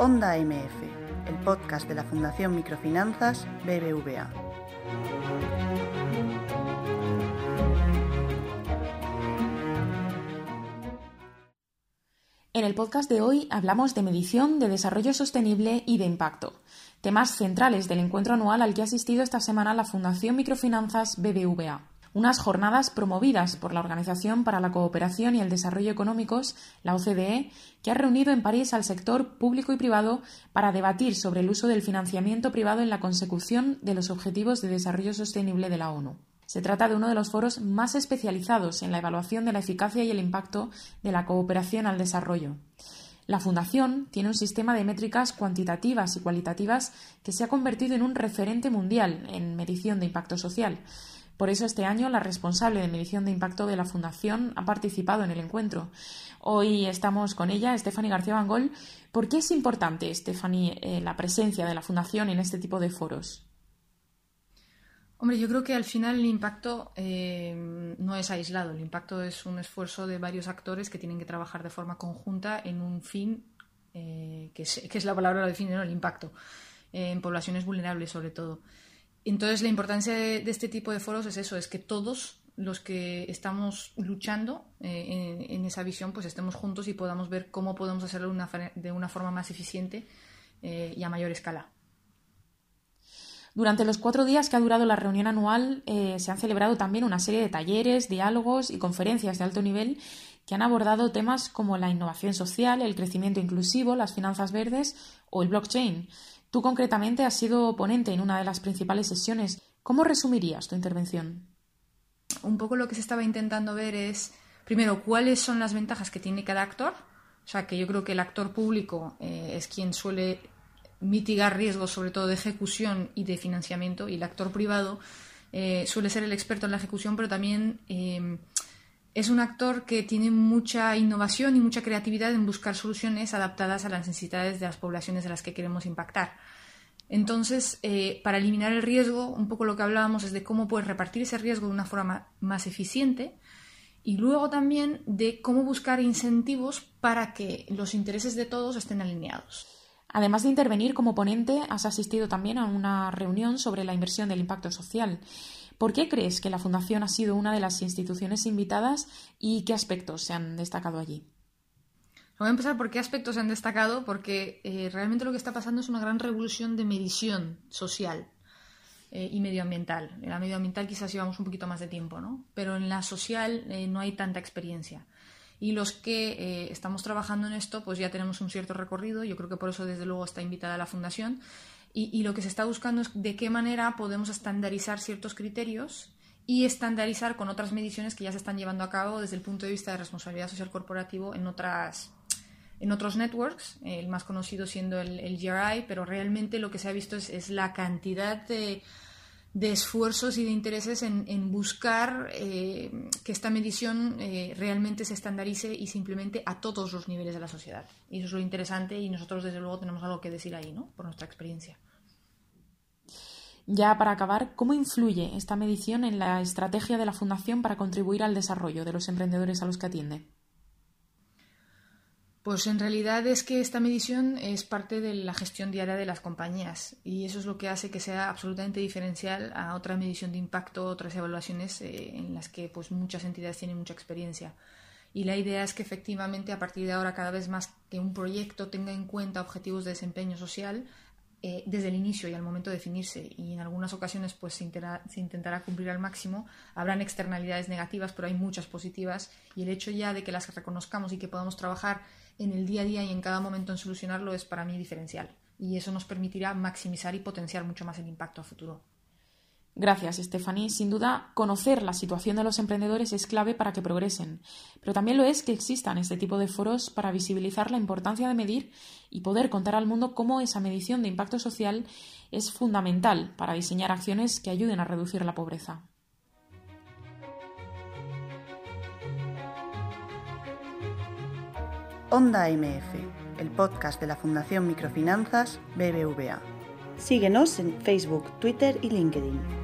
Onda MF, el podcast de la Fundación Microfinanzas BBVA. En el podcast de hoy hablamos de medición, de desarrollo sostenible y de impacto, temas centrales del encuentro anual al que ha asistido esta semana la Fundación Microfinanzas BBVA. Unas jornadas promovidas por la Organización para la Cooperación y el Desarrollo Económicos, la OCDE, que ha reunido en París al sector público y privado para debatir sobre el uso del financiamiento privado en la consecución de los Objetivos de Desarrollo Sostenible de la ONU. Se trata de uno de los foros más especializados en la evaluación de la eficacia y el impacto de la cooperación al desarrollo. La Fundación tiene un sistema de métricas cuantitativas y cualitativas que se ha convertido en un referente mundial en medición de impacto social. Por eso este año la responsable de medición de impacto de la Fundación ha participado en el encuentro. Hoy estamos con ella, Stephanie García Bangol. ¿Por qué es importante, Stephanie, la presencia de la Fundación en este tipo de foros? Hombre, yo creo que al final el impacto no es aislado. El impacto es un esfuerzo de varios actores que tienen que trabajar de forma conjunta en un fin, que es la palabra que lo define, ¿no? El impacto, en poblaciones vulnerables sobre todo. Entonces la importancia de este tipo de foros es eso, es que todos los que estamos luchando en esa visión pues estemos juntos y podamos ver cómo podemos hacerlo de una forma más eficiente y a mayor escala. Durante los 4 días que ha durado la reunión anual se han celebrado también una serie de talleres, diálogos y conferencias de alto nivel que han abordado temas como la innovación social, el crecimiento inclusivo, las finanzas verdes o el blockchain. Tú concretamente has sido ponente en una de las principales sesiones. ¿Cómo resumirías tu intervención? Un poco lo que se estaba intentando ver es, primero, cuáles son las ventajas que tiene cada actor. O sea, que yo creo que el actor público es quien suele mitigar riesgos, sobre todo de ejecución y de financiamiento, y el actor privado suele ser el experto en la ejecución, pero también es un actor que tiene mucha innovación y mucha creatividad en buscar soluciones adaptadas a las necesidades de las poblaciones a las que queremos impactar. Entonces, para eliminar el riesgo, un poco lo que hablábamos es de cómo puedes repartir ese riesgo de una forma más eficiente y luego también de cómo buscar incentivos para que los intereses de todos estén alineados. Además de intervenir como ponente, has asistido también a una reunión sobre la inversión del impacto social. ¿Por qué crees que la Fundación ha sido una de las instituciones invitadas y qué aspectos se han destacado allí? Voy a empezar por qué aspectos se han destacado, porque realmente lo que está pasando es una gran revolución de medición social y medioambiental. En la medioambiental quizás llevamos un poquito más de tiempo, ¿no? Pero en la social no hay tanta experiencia. Y los que estamos trabajando en esto, pues ya tenemos un cierto recorrido. Yo creo que por eso, desde luego, está invitada la Fundación. Y lo que se está buscando es de qué manera podemos estandarizar ciertos criterios y estandarizar con otras mediciones que ya se están llevando a cabo desde el punto de vista de responsabilidad social corporativo en otros networks, el más conocido siendo el GRI, pero realmente lo que se ha visto es la cantidad de esfuerzos y de intereses en buscar que esta medición realmente se estandarice y se implemente a todos los niveles de la sociedad. Y eso es lo interesante y nosotros desde luego tenemos algo que decir ahí, ¿no? Por nuestra experiencia. Ya para acabar, ¿cómo influye esta medición en la estrategia de la Fundación para contribuir al desarrollo de los emprendedores a los que atiende? Pues en realidad es que esta medición es parte de la gestión diaria de las compañías y eso es lo que hace que sea absolutamente diferencial a otra medición de impacto, otras evaluaciones en las que pues muchas entidades tienen mucha experiencia. Y la idea es que efectivamente a partir de ahora cada vez más que un proyecto tenga en cuenta objetivos de desempeño social desde el inicio y al momento de definirse, y en algunas ocasiones pues se intentará cumplir al máximo. Habrán externalidades negativas, pero hay muchas positivas, y el hecho ya de que las reconozcamos y que podamos trabajar en el día a día y en cada momento en solucionarlo es para mí diferencial, y eso nos permitirá maximizar y potenciar mucho más el impacto a futuro. Gracias, Stephanie. Sin duda, conocer la situación de los emprendedores es clave para que progresen, pero también lo es que existan este tipo de foros para visibilizar la importancia de medir y poder contar al mundo cómo esa medición de impacto social es fundamental para diseñar acciones que ayuden a reducir la pobreza. Onda MF, el podcast de la Fundación Microfinanzas BBVA. Síguenos en Facebook, Twitter y LinkedIn.